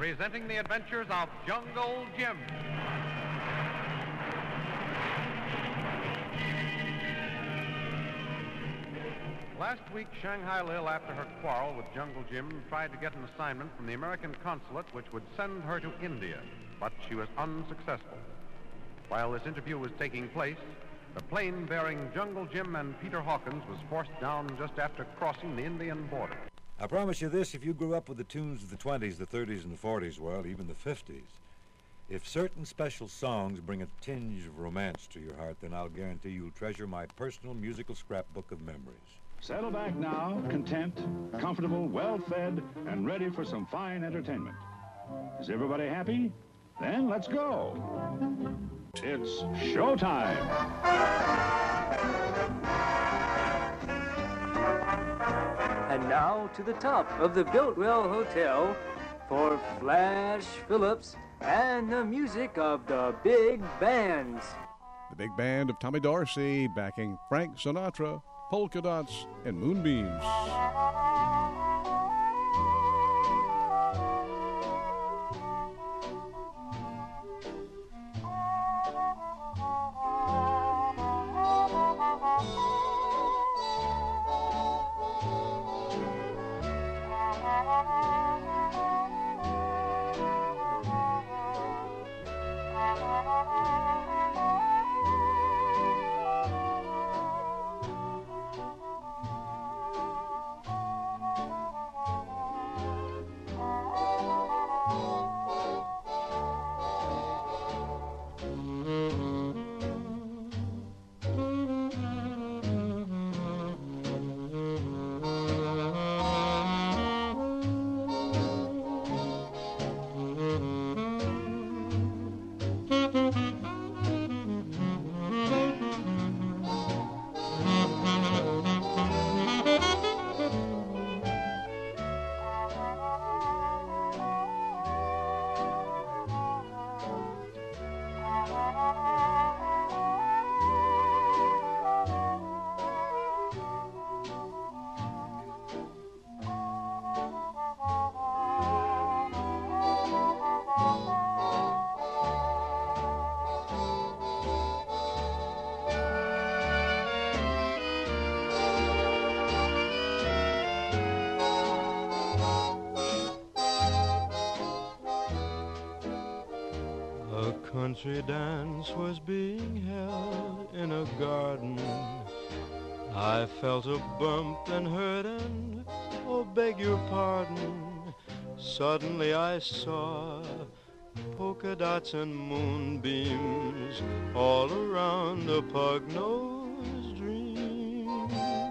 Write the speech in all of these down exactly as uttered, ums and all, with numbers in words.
presenting the adventures of Jungle Jim. Last week, Shanghai Lil, after her quarrel with Jungle Jim, tried to get an assignment from the American consulate which would send her to India, but she was unsuccessful. While this interview was taking place, the plane bearing Jungle Jim and Peter Hawkins was forced down just after crossing the Indian border. I promise you this, if you grew up with the tunes of the twenties, the thirties, and the forties, well, even the fifties, if certain special songs bring a tinge of romance to your heart, then I'll guarantee you'll treasure my personal musical scrapbook of memories. Settle back now, content, comfortable, well-fed, and ready for some fine entertainment. Is everybody happy? Then let's go. It's showtime. And now to the top of the Biltwell Hotel for Flash Phillips and the music of the Big Bands. The Big Band of Tommy Dorsey backing Frank Sinatra, Polka Dots, and Moonbeams. Country dance was being held in a garden. I felt a bump and hurt and, oh, beg your pardon. Suddenly I saw polka dots and moonbeams all around a pug-nosed dream.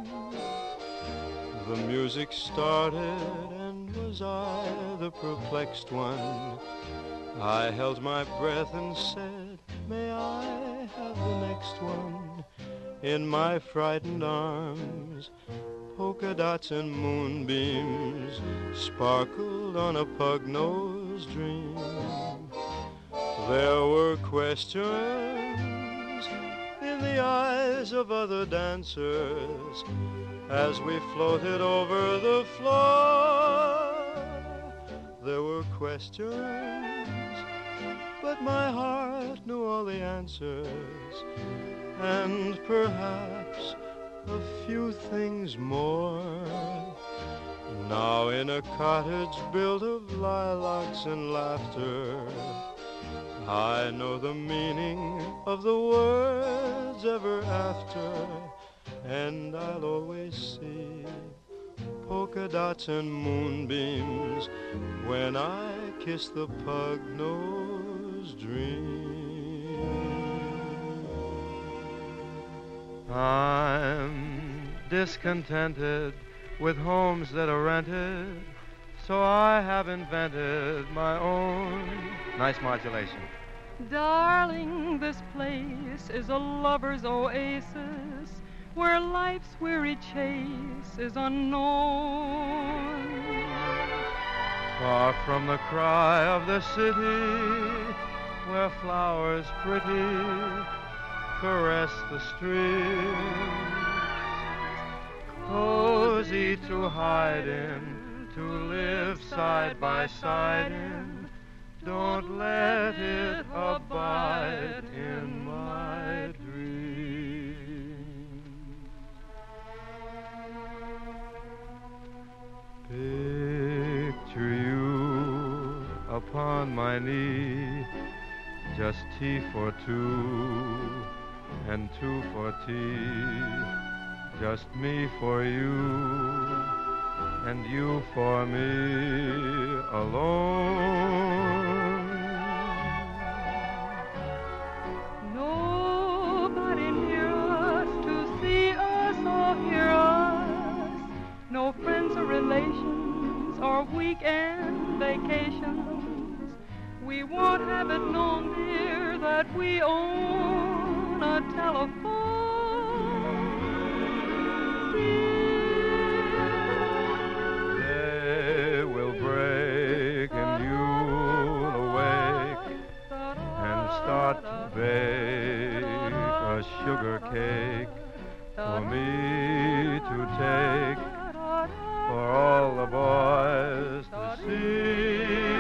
The music started and was I the perplexed one? I held my breath and said, may I have the next one? In my frightened arms, polka dots and moonbeams sparkled on a pug-nosed dream. There were questions in the eyes of other dancers as we floated over the floor. There were questions, but my heart knew all the answers, and perhaps a few things more. Now in a cottage built of lilacs and laughter, I know the meaning of the words ever after, and I'll always see polka dots and moonbeams when I kiss the pug-nosed dream. I'm discontented with homes that are rented, so I have invented my own. Nice modulation. Darling, this place is a lover's oasis where life's weary chase is unknown. Far from the cry of the city, where flowers pretty caress the streets. Cozy to hide in, to live side by side in, don't let it abide in my dreams. Picture you upon my knee, just tea for two and two for tea, just me for you and you for me alone. Nobody near us to see us or hear us. No friends or relations or weekend vacations. We won't have it known, dear, that we own a telephone. Day will break and you'll awake and start to bake a sugar cake for me to take, for all the boys to see.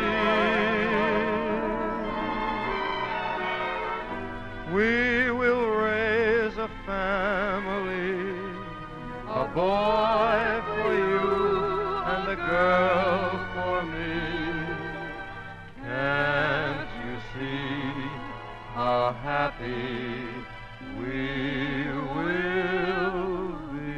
We will raise a family, a boy for you and a girl for me. Can't you see how happy we will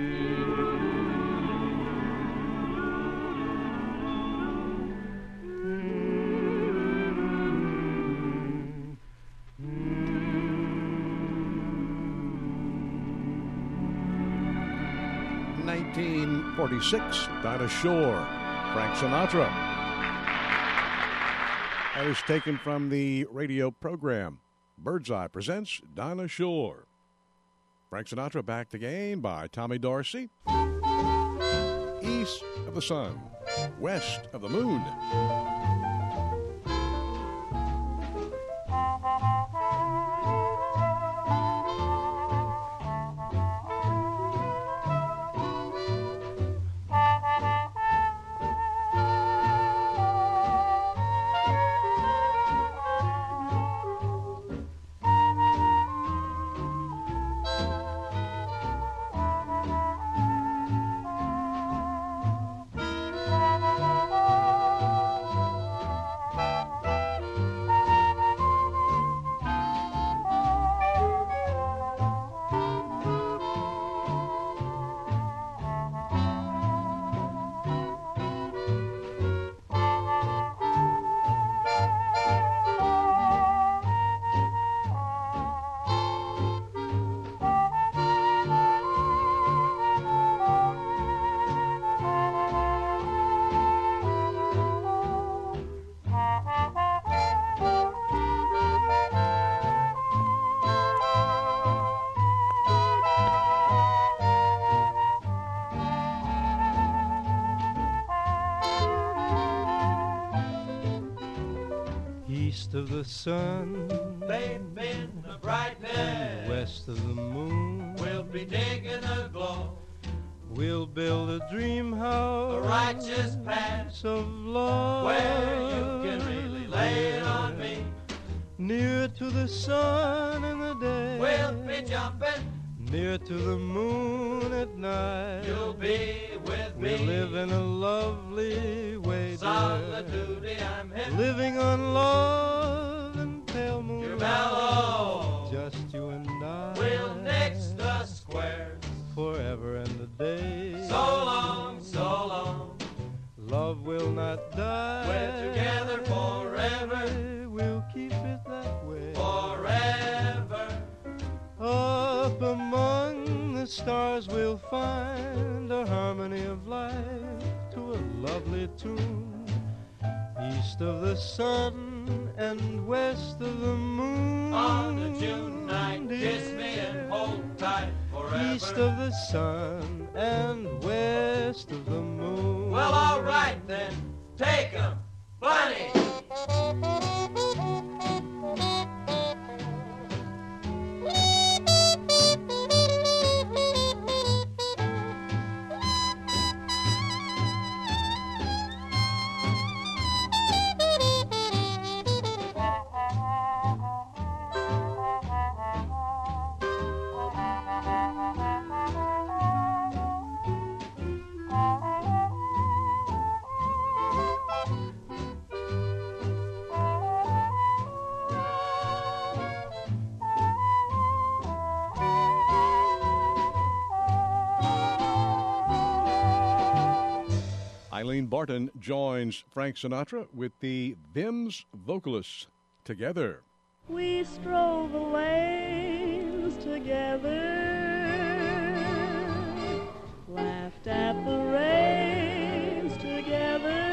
nineteen forty-six, Dinah Shore, Frank Sinatra. That is taken from the radio program Birdseye presents Dinah Shore. Frank Sinatra backed again by Tommy Dorsey. East of the sun, west of the moon. East of the sun, they've been a brightness. West of the moon, we'll be digging a glow. We'll build a dream house, a righteous path of love, where you can really lay it on me. Near to the sun in the day, we'll be jumping. Near to the moon at night, you'll be with we'll me. We'll live in a lovely way, solitude, I'm hip. Living on love and pale moon. You're mellow, just you and I. We'll nix the squares forever and a day. So long, so long. Love will not die. We're together forever. We'll keep it that way forever. Up among the stars we'll find a harmony of life to a lovely tune. East of the sun and west of the moon. On a June night, dear, kiss me and hold tight forever. East of the sun and west of the moon. Well, all right then, take 'em, Bunny. Wayne Barton joins Frank Sinatra with the Vims vocalists together. We stroll the lanes together, laughed at the rains together,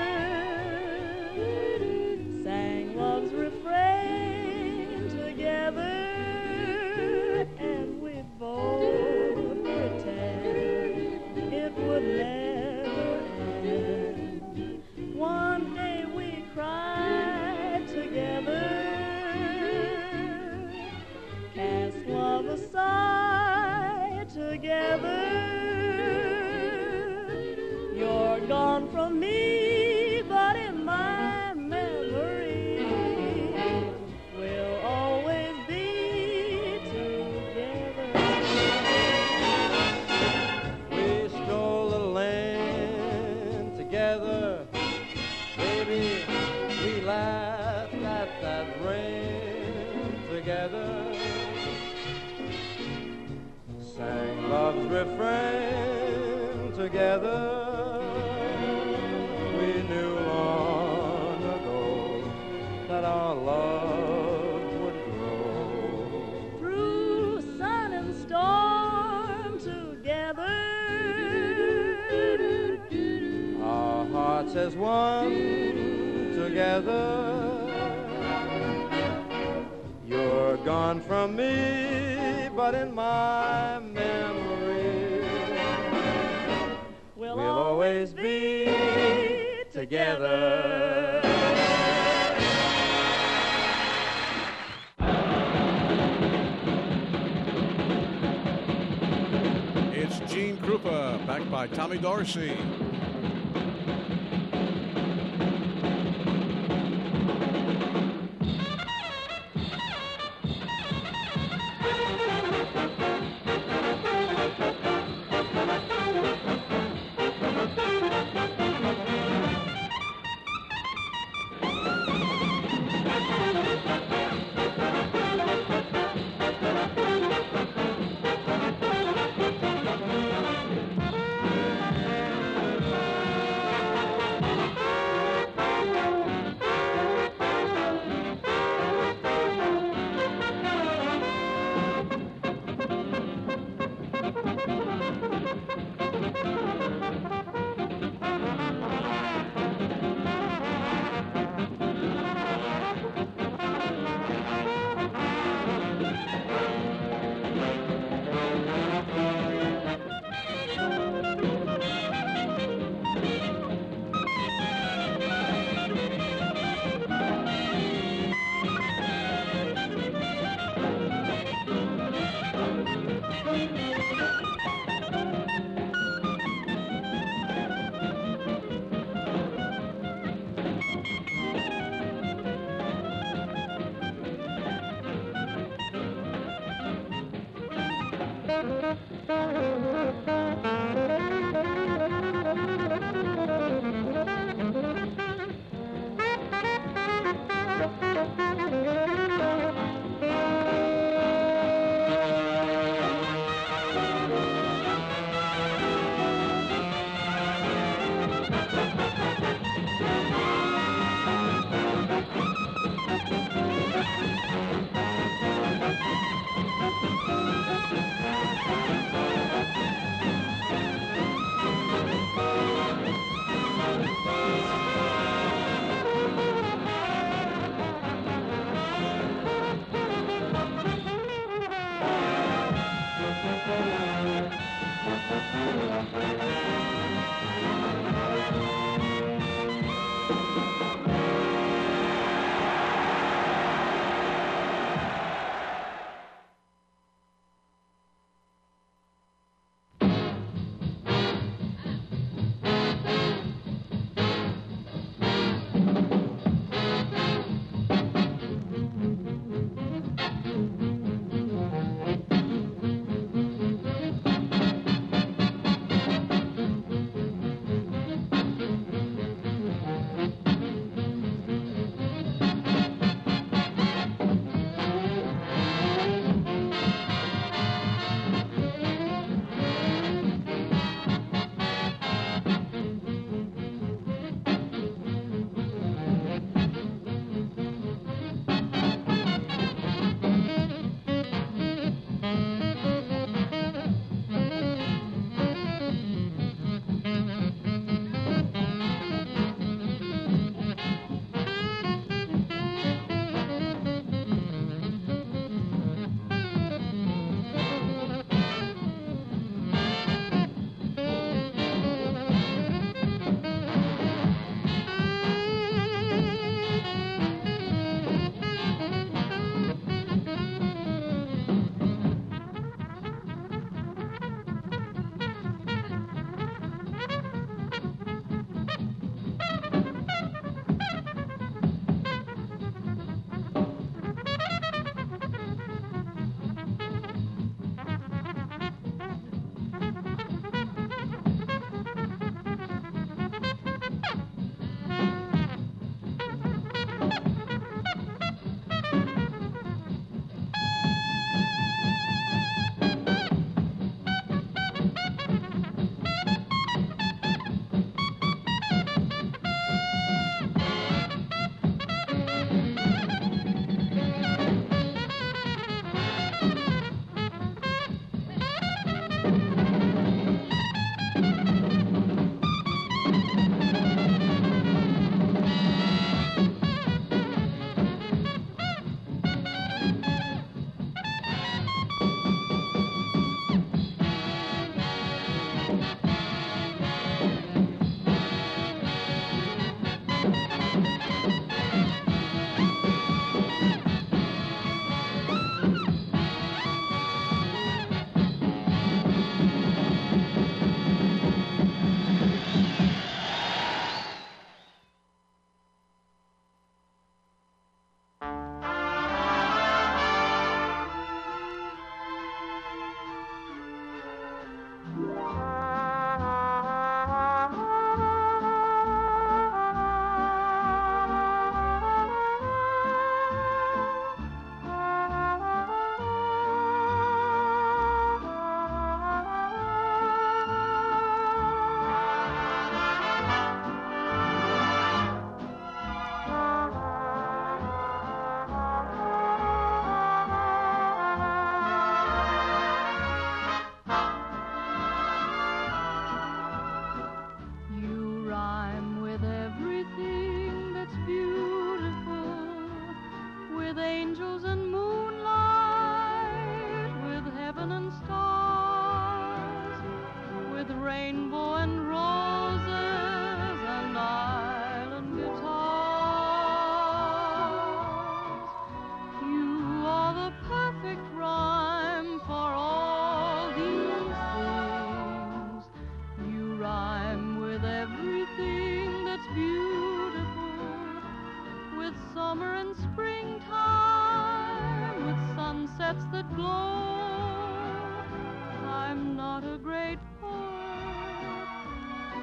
sang love's refrain together, and we both pretend it would never end. One day we cried together, cast love aside together. You're gone from me, but in my memory we'll always be together. We stroll the land together, baby. We laughed at that rain together, sang love's refrain together. We knew long ago that our love would grow. Through sun and storm together, Our hearts as one together. You're gone from me, but in my memory we'll, we'll always be together. It's Gene Krupa, backed by Tommy Dorsey.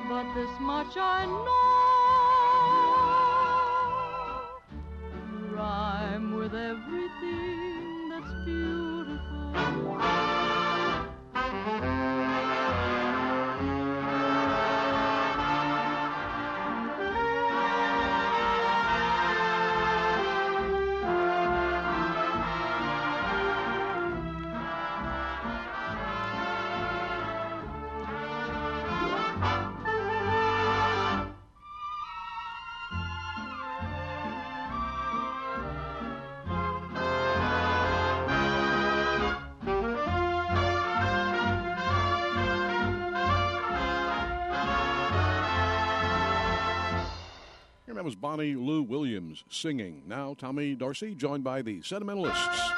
but this much I know. Rhyme with everything that's beautiful. That was Bonnie Lou Williams singing. Now Tommy Dorsey, joined by the Sentimentalists.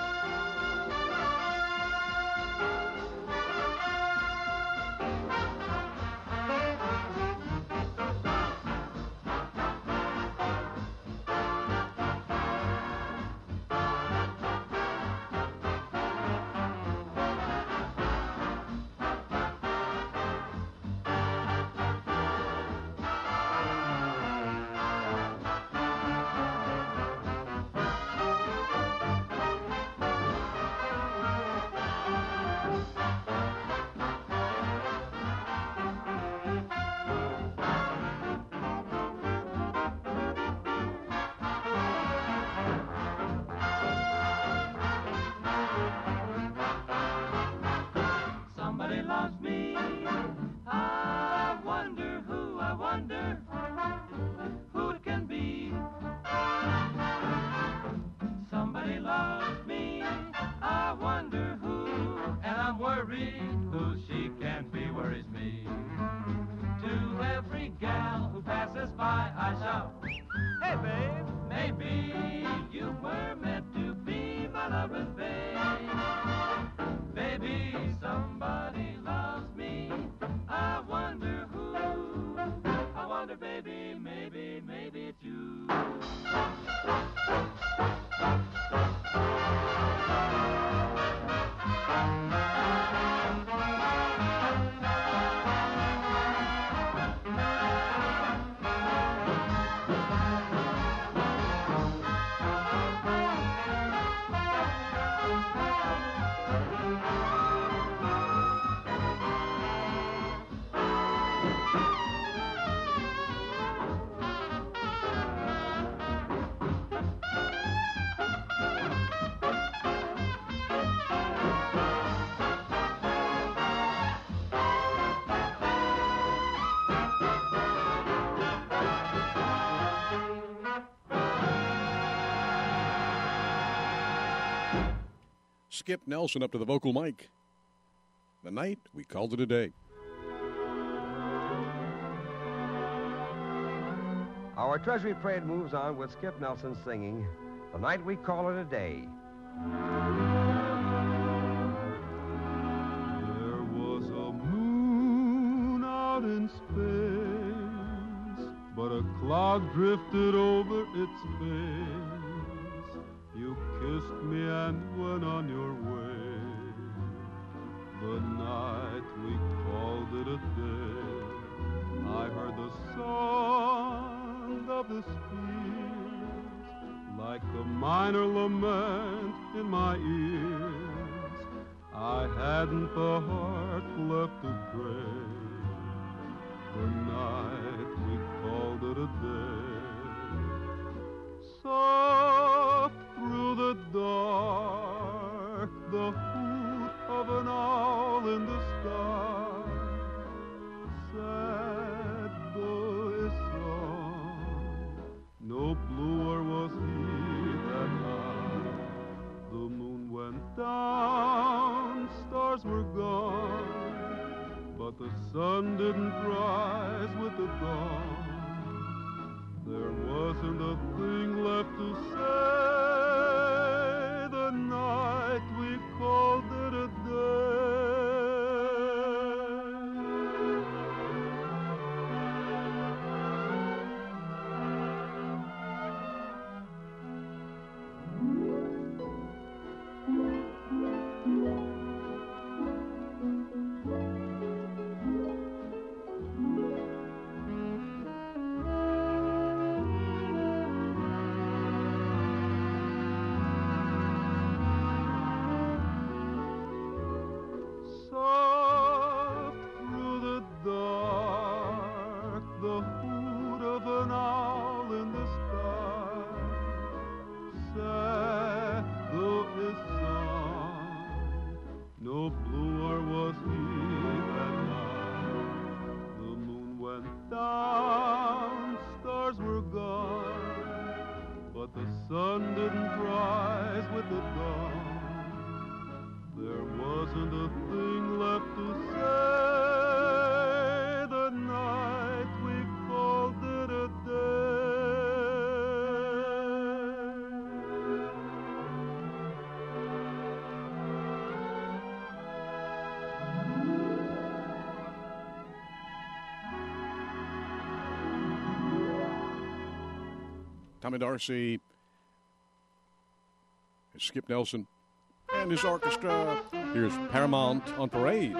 Skip Nelson up to the vocal mic. The night we called it a day. Our Treasury Parade moves on with Skip Nelson singing The Night We Call It a Day. There was a moon out in space, but a cloud drifted over its face. You kissed me and went on your way. The night we called it a day. I heard the song of the spheres, like a minor lament in my ears. I hadn't the heart left to pray. The night we called it a day. Soft through the dark, the hoot of an owl in the sky. Sad though his song, no bluer was he than I. The moon went down, stars were gone, but the sun didn't rise with the dawn. There wasn't a thing left to say. The night we called it a Tommy Dorsey, Skip Nelson, and his orchestra. Here's Paramount on Parade.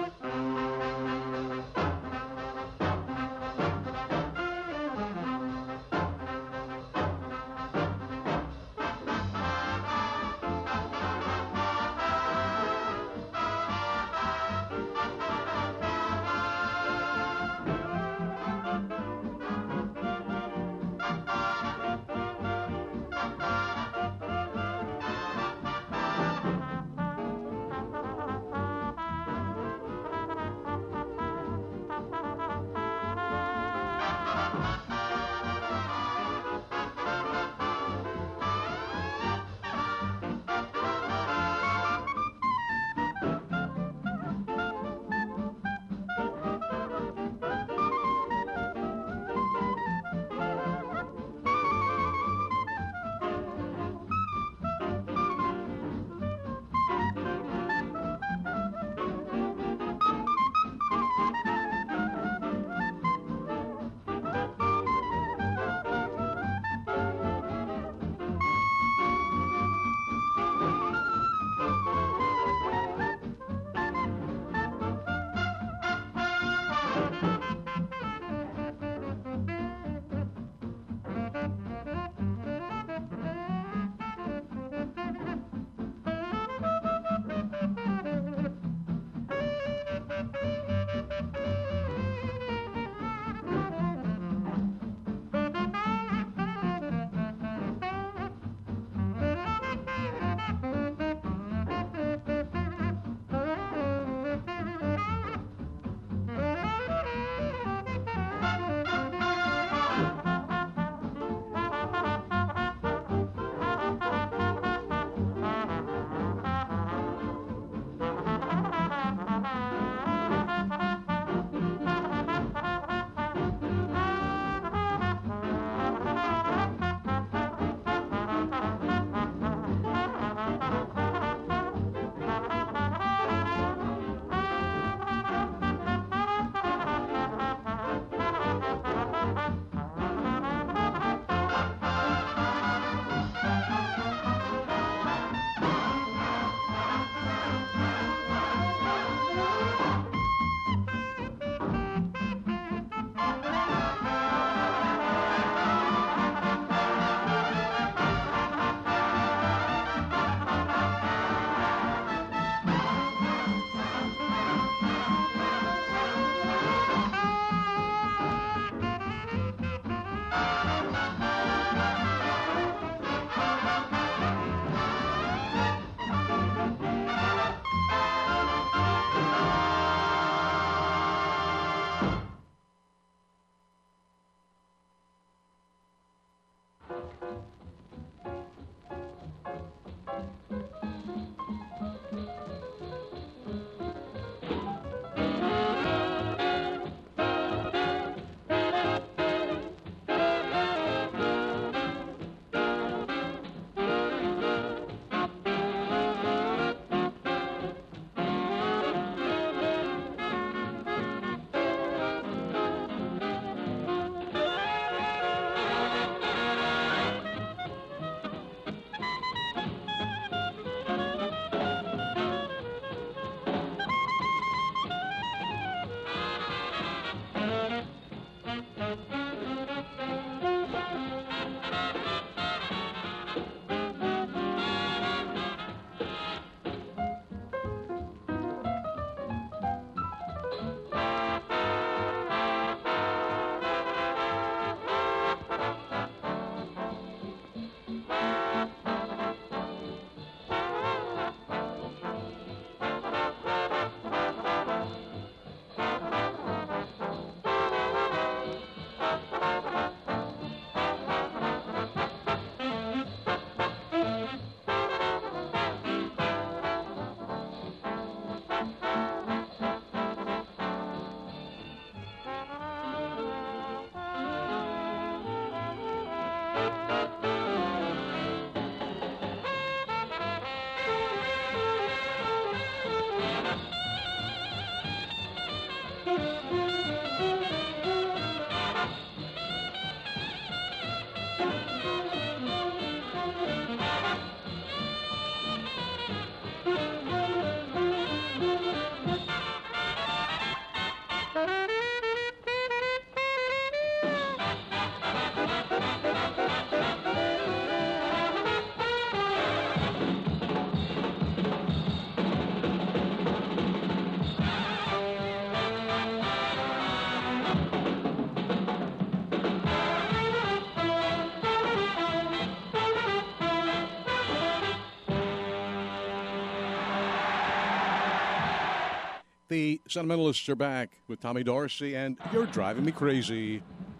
The Sentimentalists are back with Tommy Dorsey and You're Driving Me Crazy.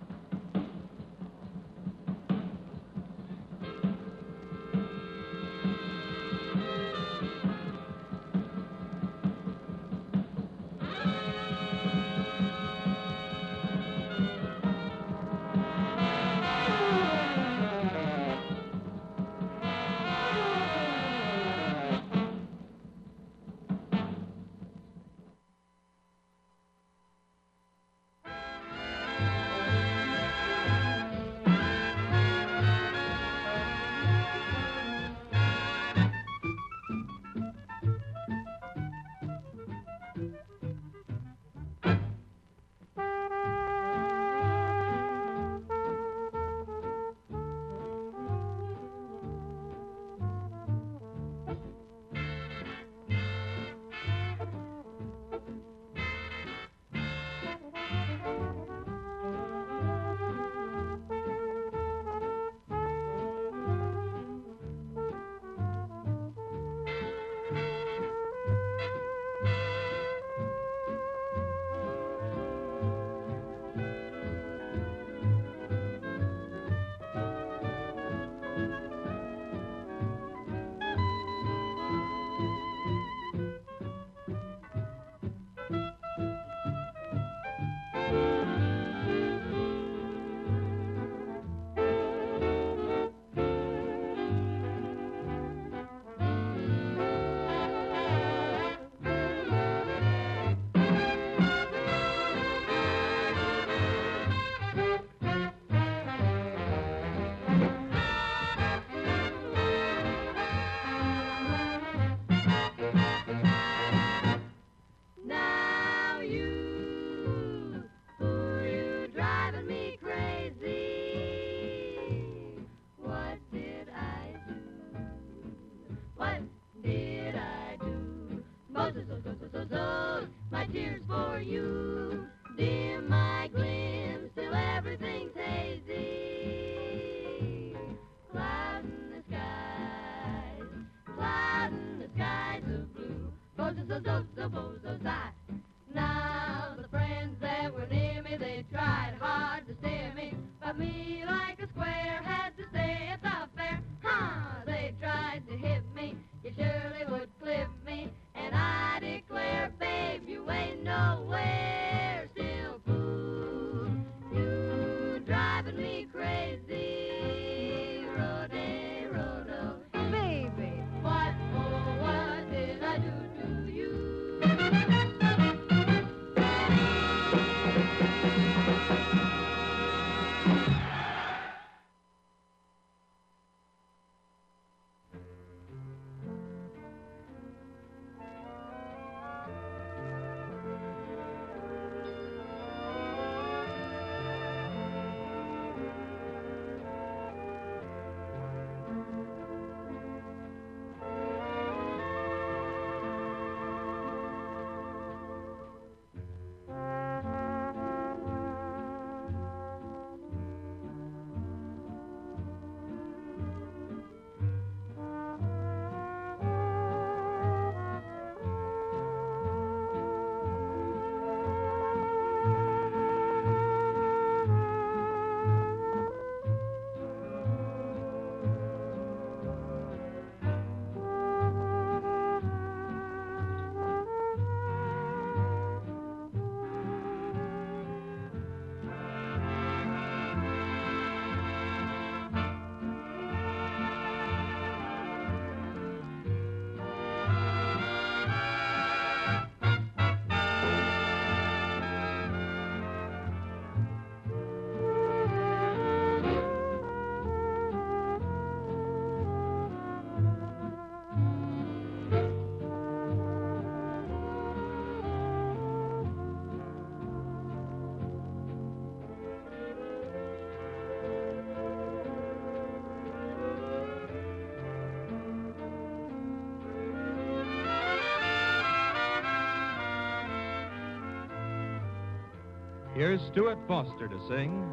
Here's Stuart Foster to sing.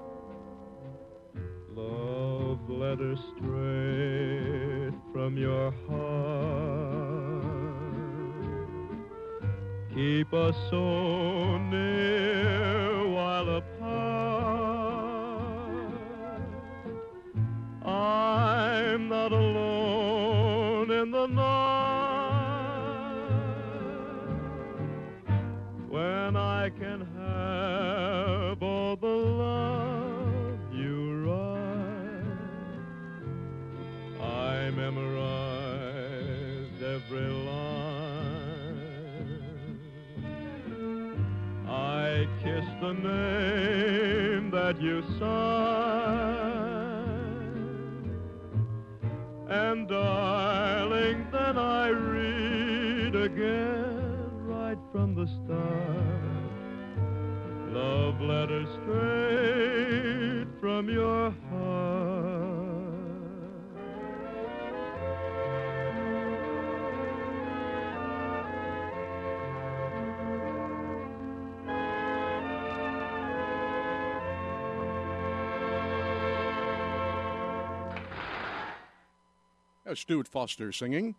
Love letter straight from your heart. keep us so near while apart. I'm not alone in the night when I can have all the love you write. I memorized every line. I kissed the name that you signed. And darling, then I read again right from the start. Love letters straight from your heart. That's Stuart Foster singing.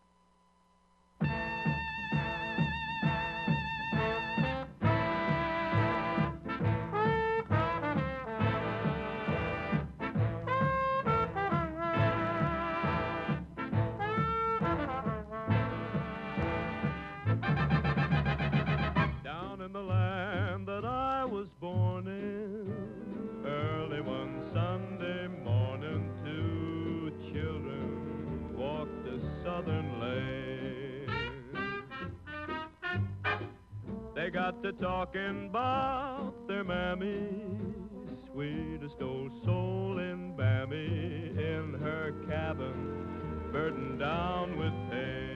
Down in the land that I was born in, early one Sunday morning, two children walked a southern lane. They got to talking about their mammy, sweetest old soul in Bammy, in her cabin, burdened down with pain.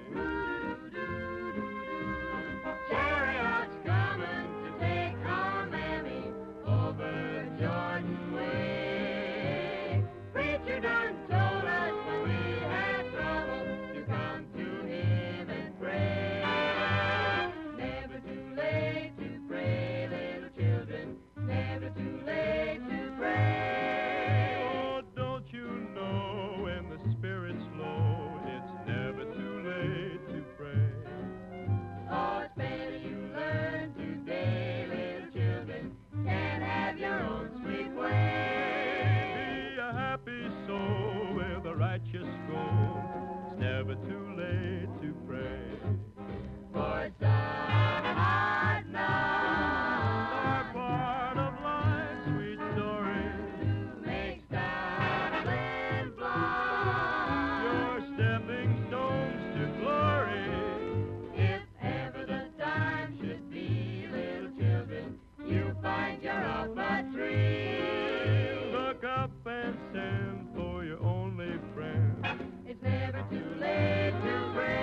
Chariots coming to take our mammy over Jordan way. Preacher done told us when we had trouble to come to him and pray. Never too late to pray, little children. Never too late to pray. Oh, don't you know when the spirit's low, it's never too late to pray. Oh, it's better you learn today, little children. Can't have your own sweet way. Be a happy soul with a righteous goal. It's never too late to pray. For it's the hard knock, Our part of life's sweet story. makes stumbling block. Your stepping stones to glory. If ever the time should be, little children, you find you're up a tree. Look up and send for your only friend. It's never too late to pray.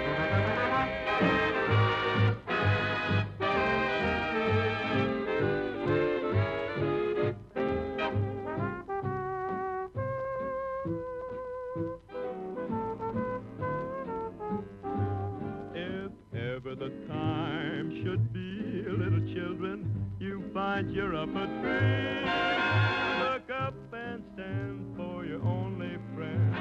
If ever the time should be, little children, you find you're up a tree. Look up and stand for your only friend.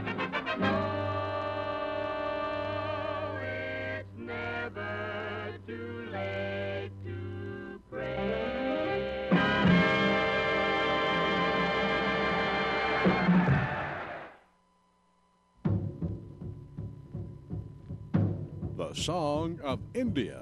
Oh, it's never too late to pray. The Song of India.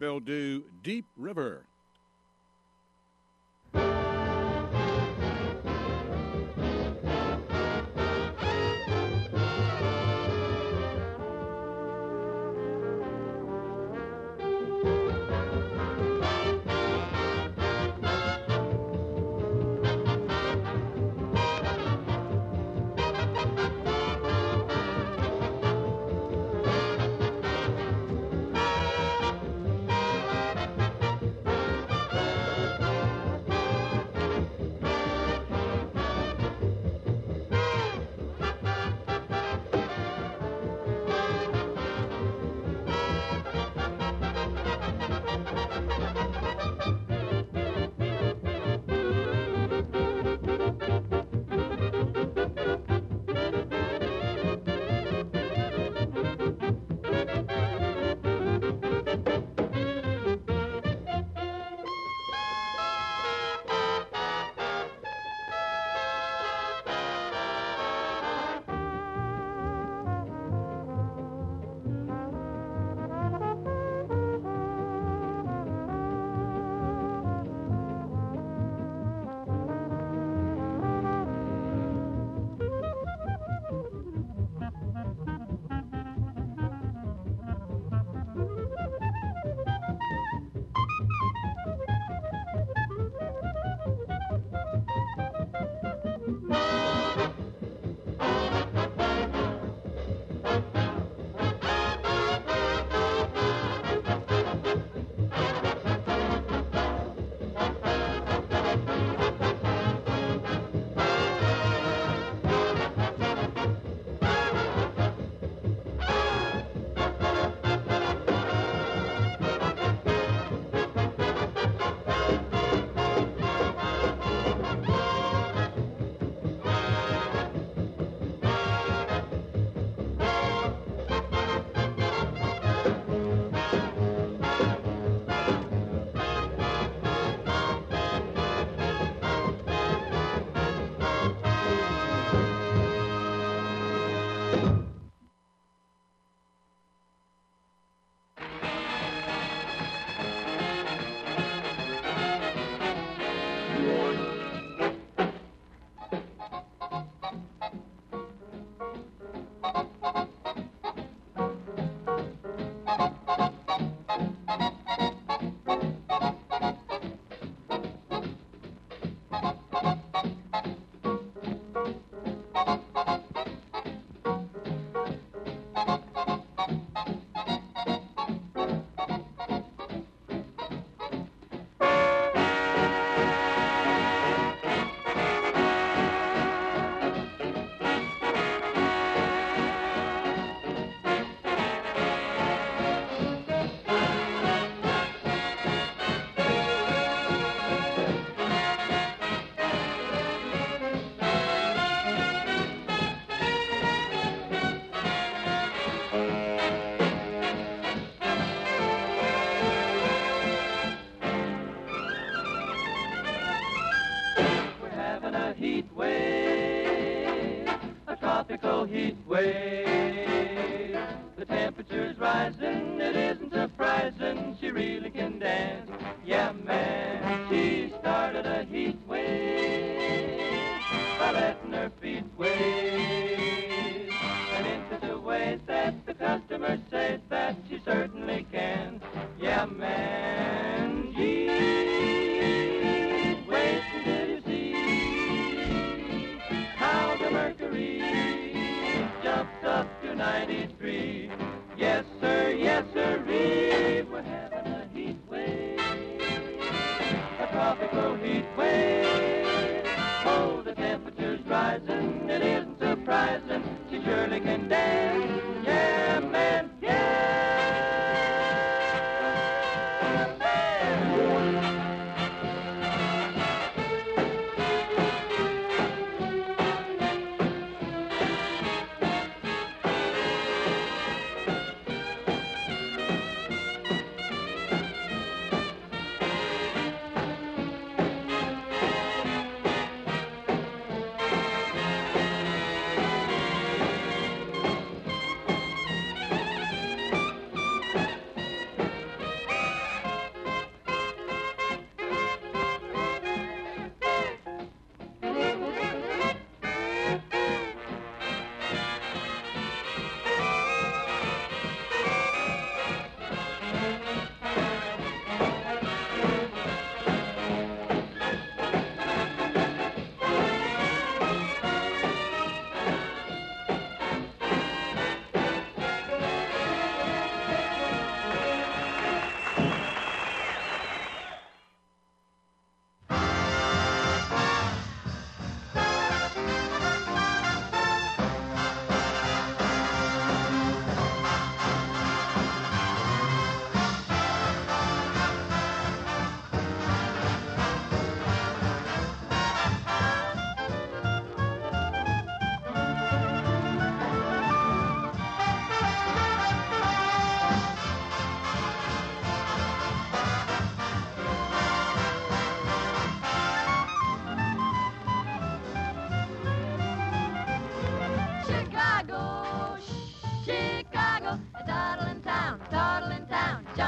they'll do Deep River.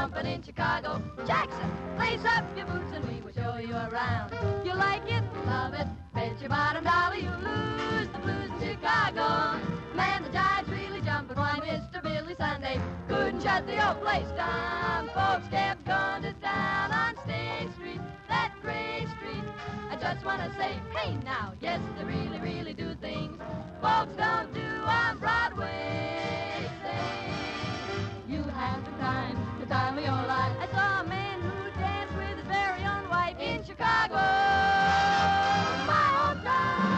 jumping in Chicago. Jackson, lace up your boots and we will show you around. You like it, love it, bet your bottom dollar you lose the blues in Chicago. Man, the jive's really jumping. Why, Mister Billy Sunday couldn't shut the old place down. Folks kept going to town on State Street, that gray street. I just want to say, hey now, yes, they really, really do things folks don't do on Broadway. Say, you have the time, the time of your life. I saw a man who danced with his very own wife in Chicago, my hometown.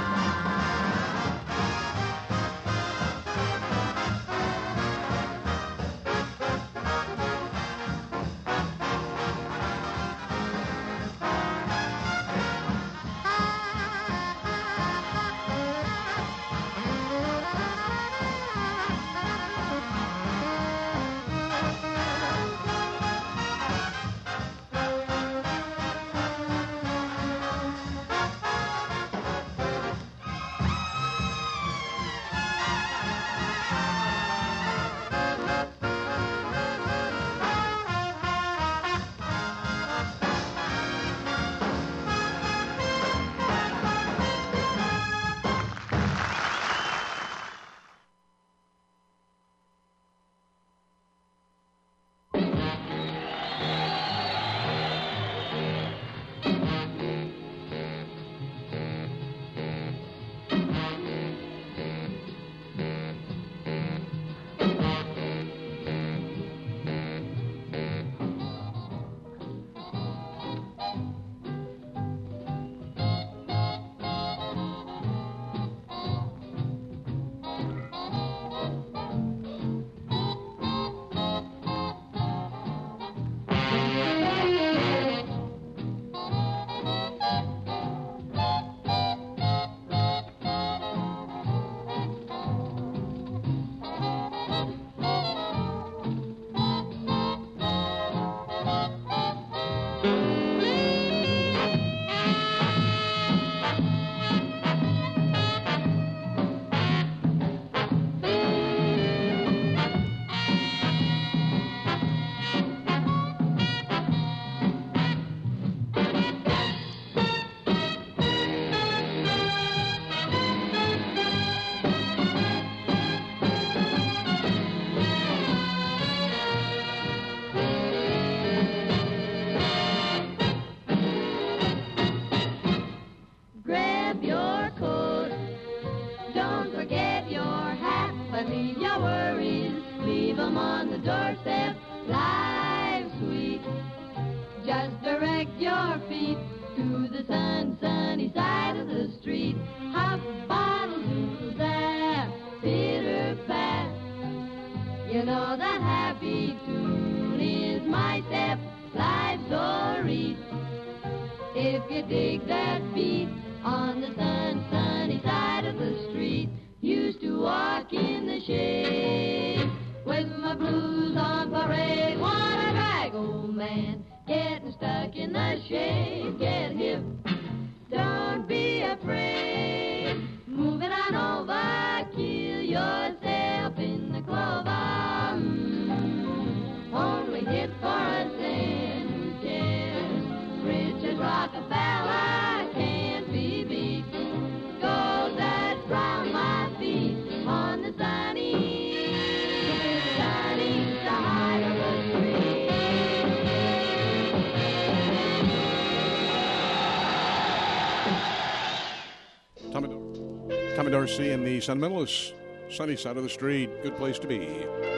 Tommy Dorsey and the Sentimentalists, Sunny Side of the Street, good place to be.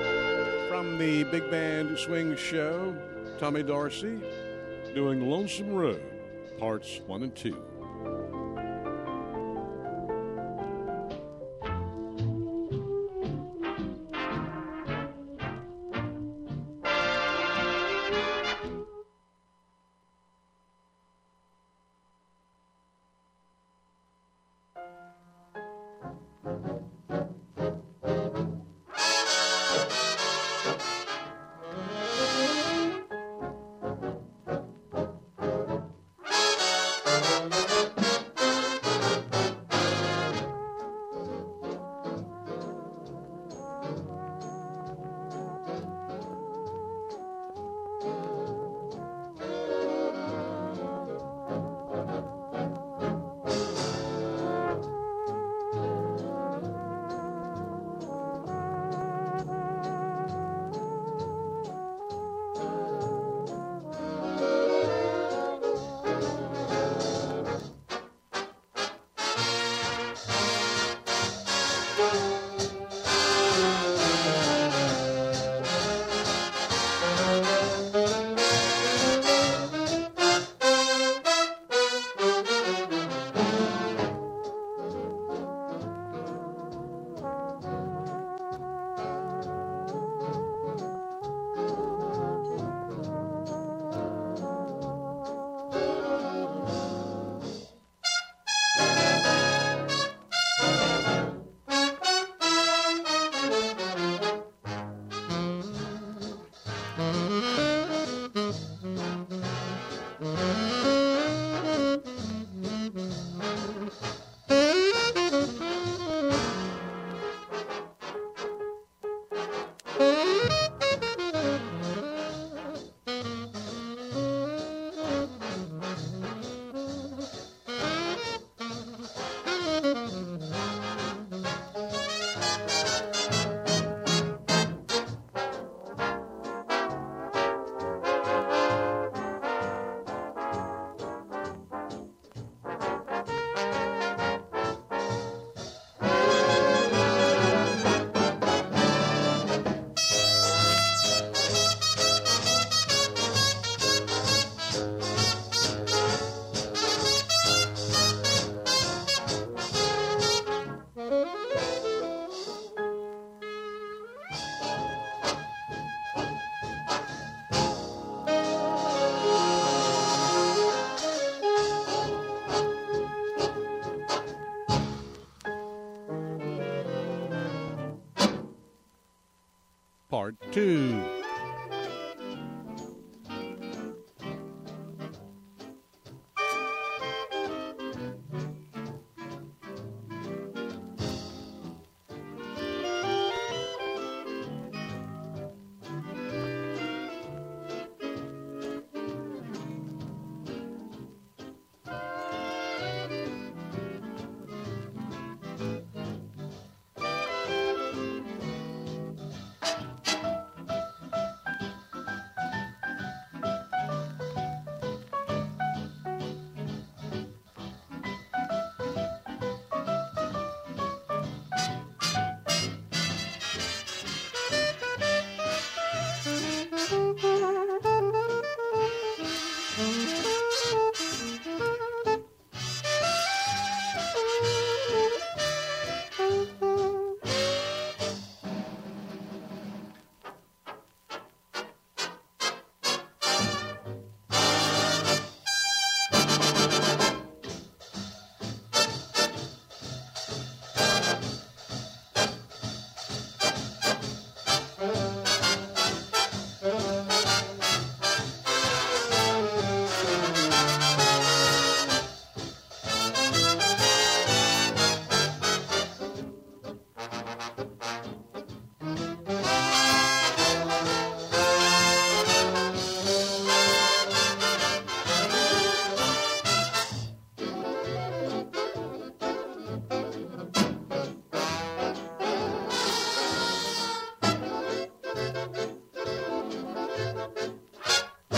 From the Big Band Swing Show, Tommy Dorsey doing Lonesome Road, parts one and two.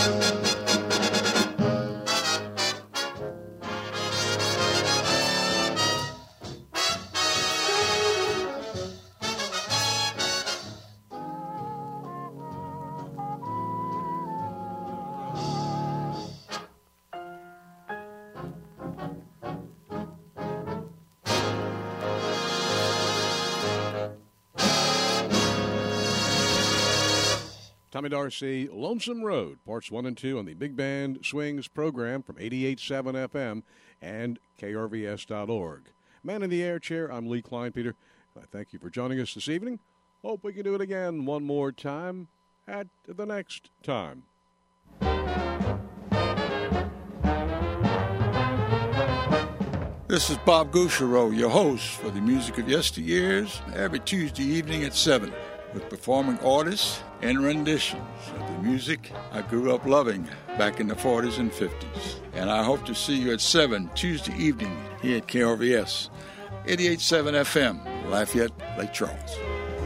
Tommy Dorsey, Lonesome Road, parts one and two on the Big Band Swings program from eighty-eight point seven F M and K R V S dot org. Man in the Air Chair, I'm Lee Kleinpeter. I thank you for joining us this evening. Hope we can do it again one more time at the next time. This is Bob Gouchereau, your host for the Music of Yesteryears, every Tuesday evening at seven, with performing artists and renditions of the music I grew up loving back in the forties and fifties. And I hope to see you at seven Tuesday evening here at K R V S, eighty-eight point seven F M, Lafayette, Lake Charles.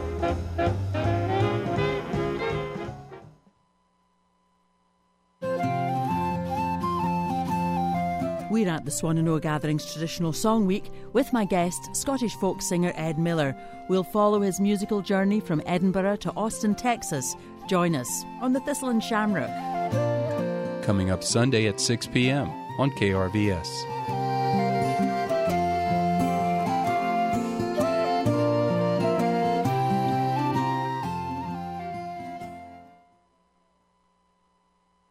We're at the Swannanoa Gatherings Traditional Song Week with my guest, Scottish folk singer Ed Miller. We'll follow his musical journey from Edinburgh to Austin, Texas. Join us on the Thistle and Shamrock. Coming up Sunday at six p.m. on K R V S.